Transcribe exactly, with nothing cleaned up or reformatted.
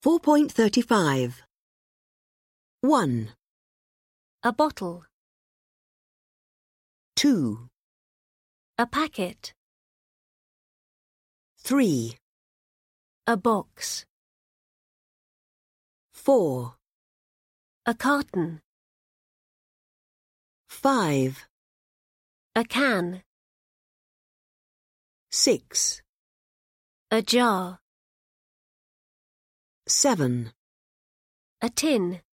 four point three five. one, A bottle. two, A packet. three, A box. four, A carton. five, A can. six, A jar. seven. A tin.